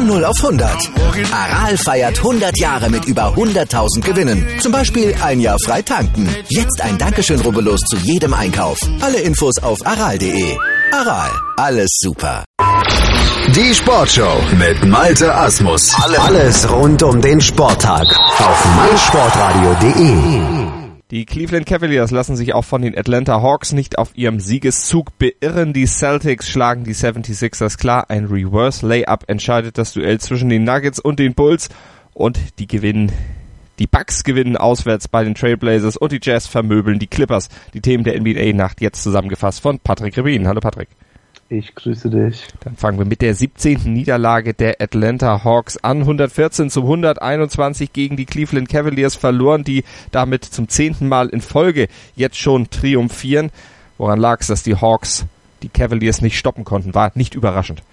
Von 0 auf 100. Aral feiert 100 Jahre mit über 100.000 Gewinnen. Zum Beispiel ein Jahr frei tanken. Jetzt ein Dankeschön, rubbellos zu jedem Einkauf. Alle Infos auf aral.de. Aral, alles super. Die Sportshow mit Malte Asmus. Alles rund um den Sporttag auf meinsportradio.de. Die Cleveland Cavaliers lassen sich auch von den Atlanta Hawks nicht auf ihrem Siegeszug beirren. Die Celtics schlagen die 76ers klar. Ein Reverse Layup entscheidet das Duell zwischen den Nuggets und den Bulls. Und die Bucks gewinnen auswärts bei den Trailblazers und die Jazz vermöbeln die Clippers. Die Themen der NBA-Nacht jetzt zusammengefasst von Patrick Rebin. Hallo Patrick. Ich grüße dich. Dann fangen wir mit der 17. Niederlage der Atlanta Hawks an. 114-121 gegen die Cleveland Cavaliers verloren, die damit zum 10. Mal in Folge jetzt schon triumphieren. Woran lag es, dass die Hawks die Cavaliers nicht stoppen konnten? War nicht überraschend.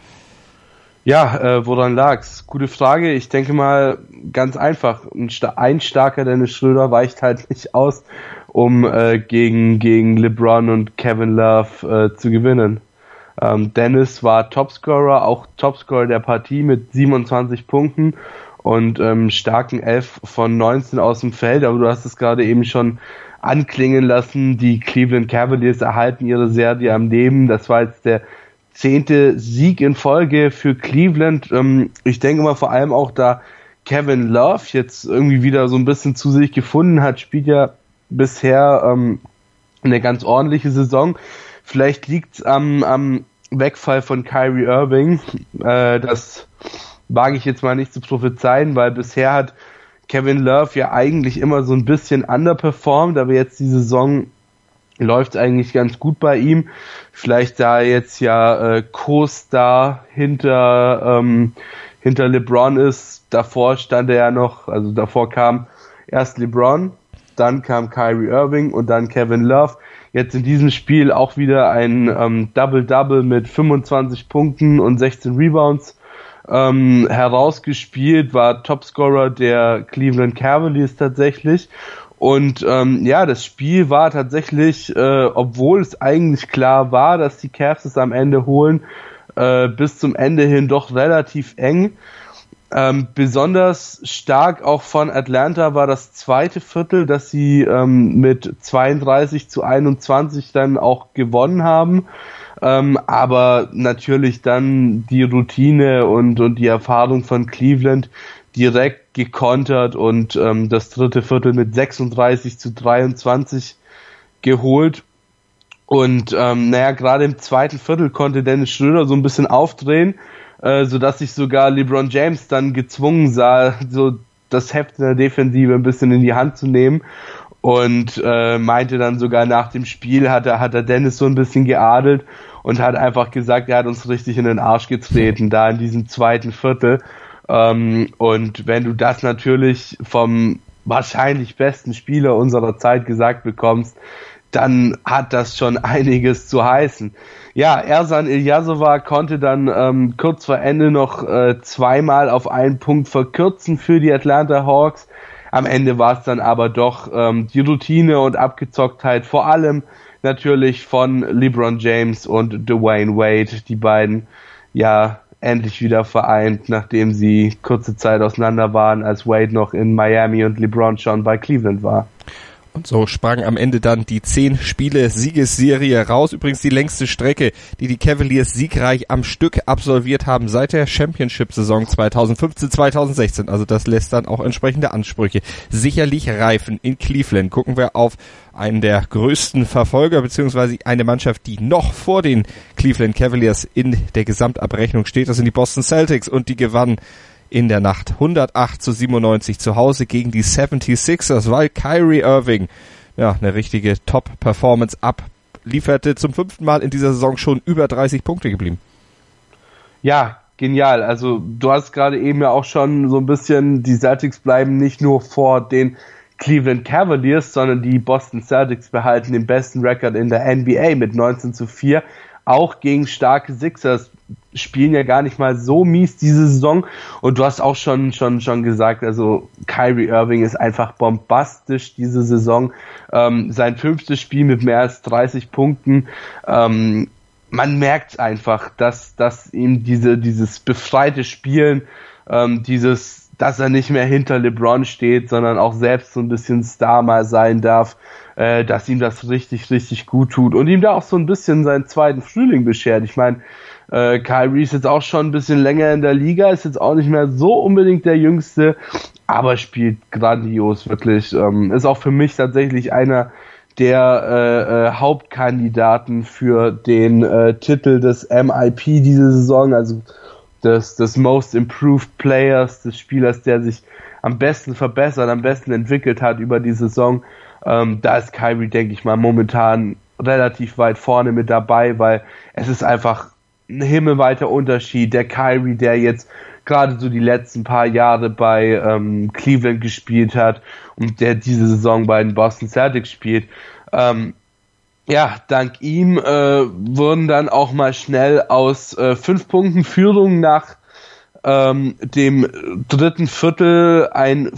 Ja, woran lag's? Gute Frage. Ich denke mal, ganz einfach. Ein starker Dennis Schröder weicht halt nicht aus, um gegen LeBron und Kevin Love zu gewinnen. Dennis war Topscorer, auch Topscorer der Partie mit 27 Punkten und starken 11 von 19 aus dem Feld. Aber du hast es gerade eben schon anklingen lassen, die Cleveland Cavaliers erhalten ihre Serie am Leben. Das war jetzt der 10. Sieg in Folge für Cleveland. Ich denke mal vor allem auch, da Kevin Love jetzt irgendwie wieder so ein bisschen zu sich gefunden hat, spielt ja bisher eine ganz ordentliche Saison. Vielleicht liegt's am Wegfall von Kyrie Irving. Das wage ich jetzt mal nicht zu prophezeien, weil bisher hat Kevin Love ja eigentlich immer so ein bisschen underperformed, aber jetzt die Saison läuft eigentlich ganz gut bei ihm. Vielleicht da jetzt ja Co-Star hinter LeBron ist. Davor stand er ja noch, also davor kam erst LeBron, dann kam Kyrie Irving und dann Kevin Love. Jetzt in diesem Spiel auch wieder ein Double-Double mit 25 Punkten und 16 Rebounds herausgespielt, war Topscorer der Cleveland Cavaliers tatsächlich. Und das Spiel war tatsächlich, obwohl es eigentlich klar war, dass die Cavs es am Ende holen, bis zum Ende hin doch relativ eng. Besonders stark auch von Atlanta war das zweite Viertel, dass sie mit 32-21 dann auch gewonnen haben. Aber natürlich dann die Routine und die Erfahrung von Cleveland direkt gekontert und das dritte Viertel mit 36-23 geholt. Und gerade im zweiten Viertel konnte Dennis Schröder so ein bisschen aufdrehen, sodass sich sogar LeBron James dann gezwungen sah, so das Heft in der Defensive ein bisschen in die Hand zu nehmen und meinte dann sogar nach dem Spiel hat er Dennis so ein bisschen geadelt und hat einfach gesagt, er hat uns richtig in den Arsch getreten, da in diesem zweiten Viertel. Und wenn du das natürlich vom wahrscheinlich besten Spieler unserer Zeit gesagt bekommst, dann hat das schon einiges zu heißen. Ja, Ersan Ilyasova konnte dann kurz vor Ende noch zweimal auf einen Punkt verkürzen für die Atlanta Hawks. Am Ende war es dann aber doch die Routine und Abgezocktheit, vor allem natürlich von LeBron James und Dwayne Wade, die beiden ja endlich wieder vereint, nachdem sie kurze Zeit auseinander waren, als Wade noch in Miami und LeBron schon bei Cleveland war. Und so sprang am Ende dann die 10-Spiele-Siegesserie raus. Übrigens die längste Strecke, die Cavaliers siegreich am Stück absolviert haben seit der Championship-Saison 2015-2016. Also das lässt dann auch entsprechende Ansprüche sicherlich reifen in Cleveland. Gucken wir auf einen der größten Verfolger, beziehungsweise eine Mannschaft, die noch vor den Cleveland Cavaliers in der Gesamtabrechnung steht. Das sind die Boston Celtics und die gewannen in der Nacht 108-97 zu Hause gegen die 76ers, weil Kyrie Irving eine richtige Top-Performance ablieferte, zum 5. Mal in dieser Saison schon über 30 Punkte geblieben. Ja, genial. Also du hast gerade eben ja auch schon so ein bisschen, die Celtics bleiben nicht nur vor den Cleveland Cavaliers, sondern die Boston Celtics behalten den besten Rekord in der NBA mit 19-4, auch gegen starke Sixers. Spielen ja gar nicht mal so mies diese Saison und du hast auch schon gesagt, also Kyrie Irving ist einfach bombastisch diese Saison, sein 5. Spiel mit mehr als 30 Punkten, man merkt einfach, dass ihm dieses befreite Spielen, dass er nicht mehr hinter LeBron steht, sondern auch selbst so ein bisschen Star mal sein darf, dass ihm das richtig, richtig gut tut und ihm da auch so ein bisschen seinen zweiten Frühling beschert. Ich meine, Kyrie ist jetzt auch schon ein bisschen länger in der Liga, ist jetzt auch nicht mehr so unbedingt der Jüngste, aber spielt grandios, wirklich. Ist auch für mich tatsächlich einer der Hauptkandidaten für den Titel des MIP diese Saison, also des Most Improved Players, des Spielers, der sich am besten verbessert, am besten entwickelt hat über die Saison. Da ist Kyrie, denke ich mal, momentan relativ weit vorne mit dabei, weil es ist einfach ein himmelweiter Unterschied. Der Kyrie, der jetzt gerade so die letzten paar Jahre bei Cleveland gespielt hat und der diese Saison bei den Boston Celtics spielt. Dank ihm wurden dann auch mal schnell aus 5 Punkten Führung nach dem dritten Viertel ein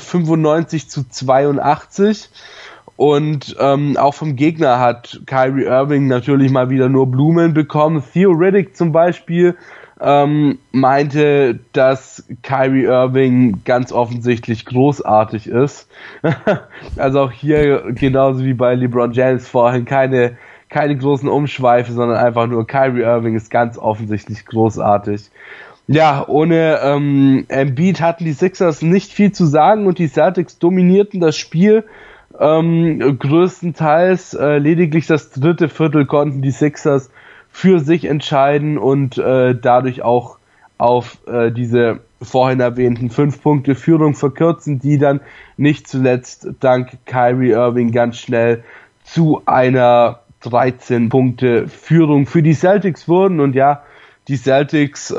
95-82 und auch vom Gegner hat Kyrie Irving natürlich mal wieder nur Blumen bekommen. Theo Riddick zum Beispiel meinte, dass Kyrie Irving ganz offensichtlich großartig ist. Also auch hier, genauso wie bei LeBron James vorhin, keine großen Umschweife, sondern einfach nur Kyrie Irving ist ganz offensichtlich großartig. Ja, ohne Embiid hatten die Sixers nicht viel zu sagen und die Celtics dominierten das Spiel größtenteils. Lediglich das dritte Viertel konnten die Sixers für sich entscheiden und dadurch auch auf diese vorhin erwähnten 5 Punkte Führung verkürzen, die dann nicht zuletzt dank Kyrie Irving ganz schnell zu einer 13 Punkte Führung für die Celtics wurden. Und ja, die Celtics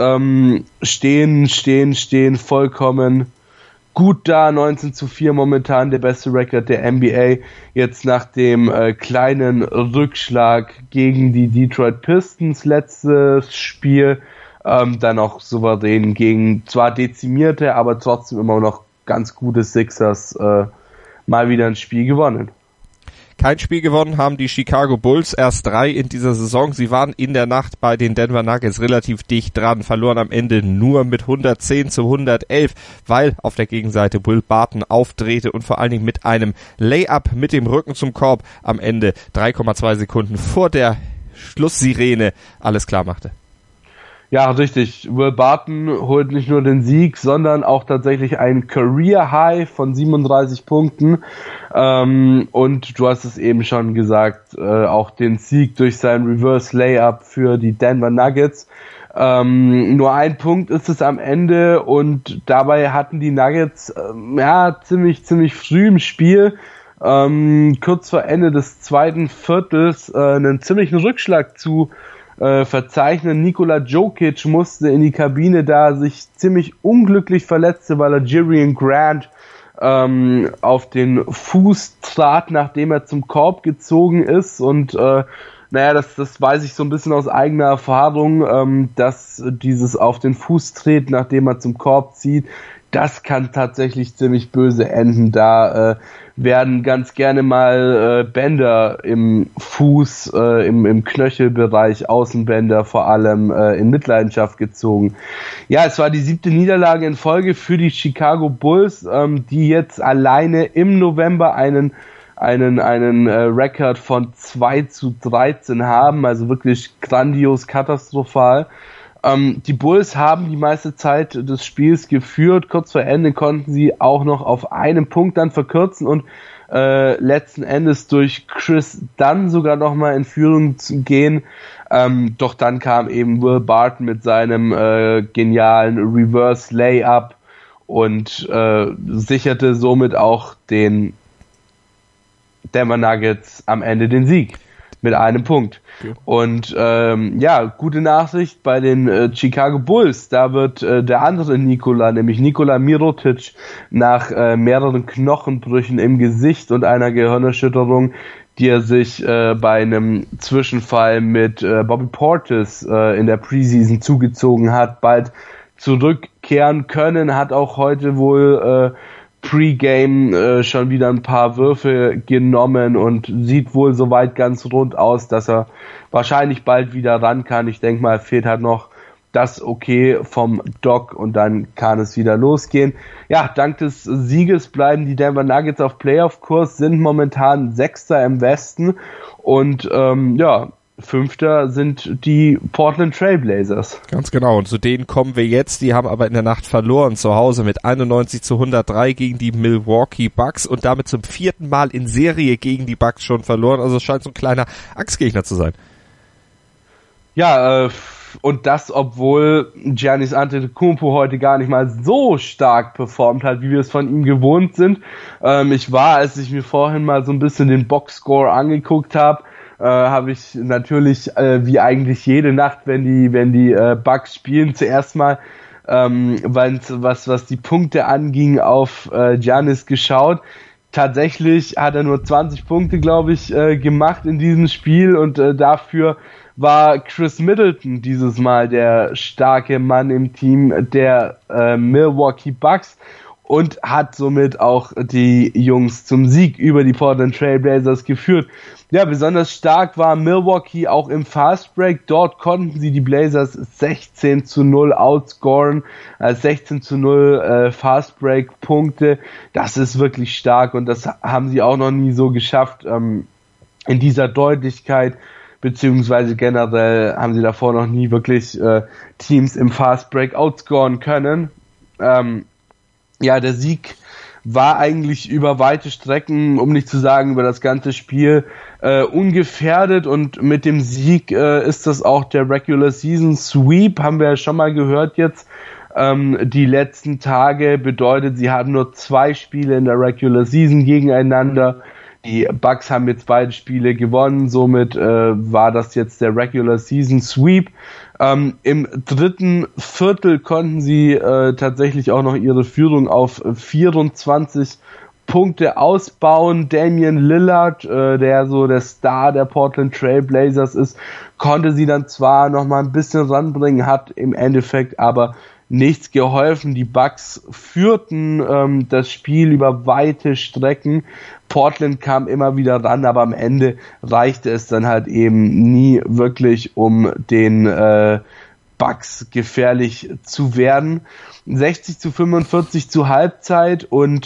stehen vollkommen gut da, 19-4 momentan der beste Rekord der NBA, jetzt nach dem kleinen Rückschlag gegen die Detroit Pistons letztes Spiel, dann auch souverän gegen zwar dezimierte, aber trotzdem immer noch ganz gute Sixers mal wieder ein Spiel gewonnen. Kein Spiel gewonnen haben die Chicago Bulls, erst 3 in dieser Saison. Sie waren in der Nacht bei den Denver Nuggets relativ dicht dran, verloren am Ende nur mit 110-111, weil auf der Gegenseite Will Barton aufdrehte und vor allen Dingen mit einem Layup mit dem Rücken zum Korb am Ende 3,2 Sekunden vor der Schlusssirene alles klar machte. Ja, richtig. Will Barton holt nicht nur den Sieg, sondern auch tatsächlich ein Career High von 37 Punkten. Und du hast es eben schon gesagt, auch den Sieg durch sein Reverse Layup für die Denver Nuggets. Nur ein Punkt ist es am Ende und dabei hatten die Nuggets ziemlich früh im Spiel, kurz vor Ende des zweiten Viertels, einen ziemlichen Rückschlag zu verzeichnen. Nikola Jokic musste in die Kabine, da er sich ziemlich unglücklich verletzte, weil er Jerian Grant auf den Fuß trat, nachdem er zum Korb gezogen ist und das weiß ich so ein bisschen aus eigener Erfahrung, dass dieses auf den Fuß treten, nachdem er zum Korb zieht, das kann tatsächlich ziemlich böse enden. Da werden ganz gerne mal Bänder im Fuß, im Knöchelbereich, Außenbänder vor allem in Mitleidenschaft gezogen. Ja, es war die 7. Niederlage in Folge für die Chicago Bulls, die jetzt alleine im November einen Rekord von 2-13 haben, also wirklich grandios katastrophal. Die Bulls haben die meiste Zeit des Spiels geführt, kurz vor Ende konnten sie auch noch auf einen Punkt dann verkürzen und letzten Endes durch Chris Dunn sogar nochmal in Führung zu gehen, doch dann kam eben Will Barton mit seinem genialen Reverse Layup und sicherte somit auch den Denver Nuggets am Ende den Sieg mit einem Punkt. Okay. Und gute Nachricht bei den Chicago Bulls, da wird der andere Nikola, nämlich Nikola Mirotic, nach mehreren Knochenbrüchen im Gesicht und einer Gehirnerschütterung, die er sich bei einem Zwischenfall mit Bobby Portis in der Preseason zugezogen hat, bald zurückkehren können, hat auch heute wohl Pre-Game schon wieder ein paar Würfe genommen und sieht wohl soweit ganz rund aus, dass er wahrscheinlich bald wieder ran kann. Ich denke mal, fehlt halt noch das Okay vom Doc und dann kann es wieder losgehen. Ja, dank des Sieges bleiben die Denver Nuggets auf Playoff-Kurs, sind momentan Sechster im Westen und Fünfter sind die Portland Trail Blazers. Ganz genau, und zu denen kommen wir jetzt. Die haben aber in der Nacht verloren zu Hause mit 91-103 gegen die Milwaukee Bucks und damit zum 4. Mal in Serie gegen die Bucks schon verloren. Also es scheint so ein kleiner Angstgegner zu sein. Ja, und das, obwohl Giannis Antetokounmpo heute gar nicht mal so stark performt hat, wie wir es von ihm gewohnt sind. Als ich mir vorhin mal so ein bisschen den Boxscore angeguckt habe, habe ich natürlich, wie eigentlich jede Nacht, wenn die Bucks spielen, zuerst mal, was die Punkte anging, auf Giannis geschaut. Tatsächlich hat er nur 20 Punkte, glaube ich, gemacht in diesem Spiel und dafür war Chris Middleton dieses Mal der starke Mann im Team der Milwaukee Bucks und hat somit auch die Jungs zum Sieg über die Portland Trail Blazers geführt. Ja, besonders stark war Milwaukee auch im Fastbreak. Dort konnten sie die Blazers 16-0 outscoren, 16-0 Fastbreak-Punkte. Das ist wirklich stark und das haben sie auch noch nie so geschafft in dieser Deutlichkeit, beziehungsweise generell haben sie davor noch nie wirklich Teams im Fastbreak outscoren können. Der Sieg war eigentlich über weite Strecken, um nicht zu sagen über das ganze Spiel, ungefährdet und mit dem Sieg ist das auch der Regular Season Sweep, haben wir ja schon mal gehört jetzt, die letzten Tage, bedeutet, sie hatten nur 2 Spiele in der Regular Season gegeneinander. Die Bucks haben jetzt beide Spiele gewonnen, somit war das jetzt der Regular Season Sweep. Im dritten Viertel konnten sie tatsächlich auch noch ihre Führung auf 24 Punkte ausbauen. Damian Lillard, der so der Star der Portland Trail Blazers ist, konnte sie dann zwar noch mal ein bisschen ranbringen, hat im Endeffekt aber nichts geholfen. Die Bucks führten das Spiel über weite Strecken. Portland kam immer wieder ran, aber am Ende reichte es dann halt eben nie wirklich, um den Bucks gefährlich zu werden. 60-45 zur Halbzeit und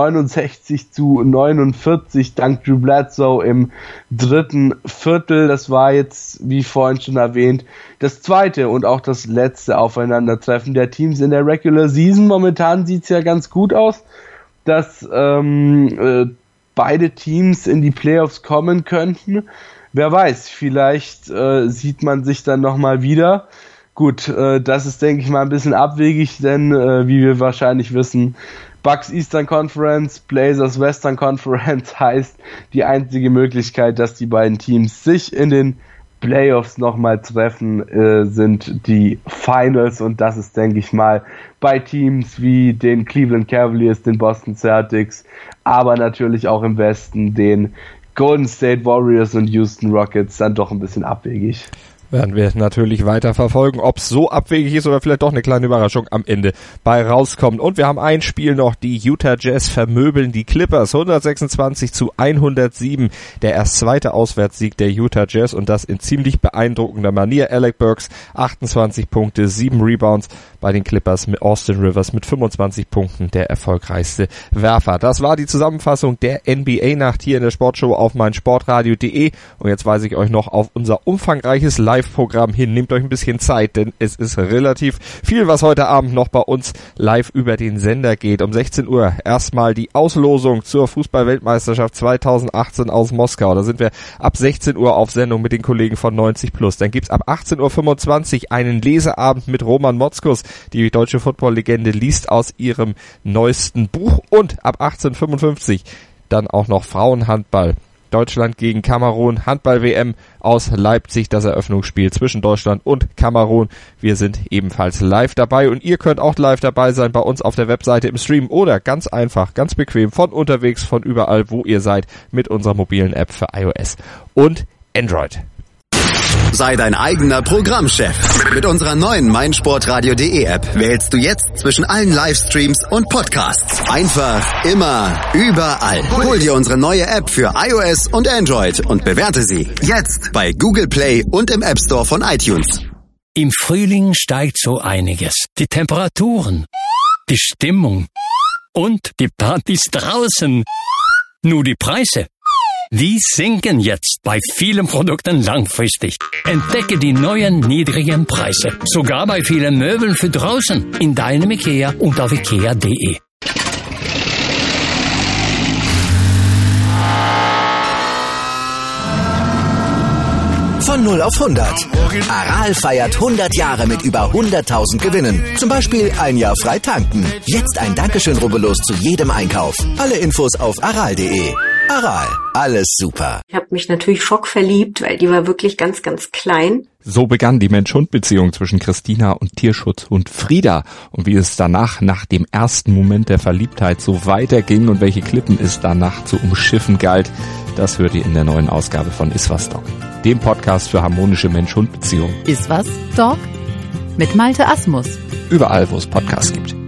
69-49 dank Drew Bledsoe im dritten Viertel. Das war jetzt, wie vorhin schon erwähnt, das zweite und auch das letzte Aufeinandertreffen der Teams in der Regular Season. Momentan sieht's ja ganz gut aus, dass beide Teams in die Playoffs kommen könnten. Wer weiß, vielleicht sieht man sich dann nochmal wieder. Gut, das ist, denke ich mal, ein bisschen abwegig, denn wie wir wahrscheinlich wissen, Bucks Eastern Conference, Blazers Western Conference heißt die einzige Möglichkeit, dass die beiden Teams sich in den Playoffs nochmal treffen, sind die Finals und das ist, denke ich mal, bei Teams wie den Cleveland Cavaliers, den Boston Celtics, aber natürlich auch im Westen den Golden State Warriors und Houston Rockets dann doch ein bisschen abwegig. Werden wir natürlich weiter verfolgen, ob es so abwegig ist oder vielleicht doch eine kleine Überraschung am Ende bei rauskommt. Und wir haben ein Spiel noch, die Utah Jazz vermöbeln die Clippers 126-107. Der erst zweite Auswärtssieg der Utah Jazz und das in ziemlich beeindruckender Manier. Alec Burks 28 Punkte, 7 Rebounds bei den Clippers, mit Austin Rivers mit 25 Punkten der erfolgreichste Werfer. Das war die Zusammenfassung der NBA-Nacht hier in der Sportshow auf meinsportradio.de und jetzt weise ich euch noch auf unser umfangreiches Live-Programm hin. Nehmt euch ein bisschen Zeit, denn es ist relativ viel, was heute Abend noch bei uns live über den Sender geht. Um 16 Uhr erstmal die Auslosung zur Fußball-Weltmeisterschaft 2018 aus Moskau. Da sind wir ab 16 Uhr auf Sendung mit den Kollegen von 90+. Dann gibt's ab 18.25 Uhr einen Leseabend mit Roman Motzkus. Die deutsche Football-Legende liest aus ihrem neuesten Buch und ab 18.55 Uhr dann auch noch Frauenhandball. Deutschland gegen Kamerun, Handball-WM aus Leipzig, das Eröffnungsspiel zwischen Deutschland und Kamerun. Wir sind ebenfalls live dabei und ihr könnt auch live dabei sein bei uns auf der Webseite im Stream oder ganz einfach, ganz bequem von unterwegs, von überall, wo ihr seid, mit unserer mobilen App für iOS und Android. Sei dein eigener Programmchef. Mit unserer neuen meinsportradio.de App wählst du jetzt zwischen allen Livestreams und Podcasts. Einfach, immer, überall. Hol dir unsere neue App für iOS und Android und bewerte sie jetzt bei Google Play und im App Store von iTunes. Im Frühling steigt so einiges. Die Temperaturen, die Stimmung und die Partys draußen. Nur die Preise, die sinken jetzt bei vielen Produkten langfristig. Entdecke die neuen niedrigen Preise. Sogar bei vielen Möbeln für draußen. In deinem IKEA und auf IKEA.de. Von 0 auf 100. Aral feiert 100 Jahre mit über 100.000 Gewinnen. Zum Beispiel ein Jahr frei tanken. Jetzt ein Dankeschön, rubbellos zu jedem Einkauf. Alle Infos auf aral.de. Aral, alles super. Ich habe mich natürlich schockverliebt, weil die war wirklich ganz, ganz klein. So begann die Mensch-Hund-Beziehung zwischen Christina und Tierschutzhund Frieda. Und wie es danach, nach dem ersten Moment der Verliebtheit, so weiterging und welche Klippen es danach zu umschiffen galt, das hört ihr in der neuen Ausgabe von Iswas Dog, dem Podcast für harmonische Mensch-Hund-Beziehungen. Iswas Dog mit Malte Asmus. Überall, wo es Podcasts gibt.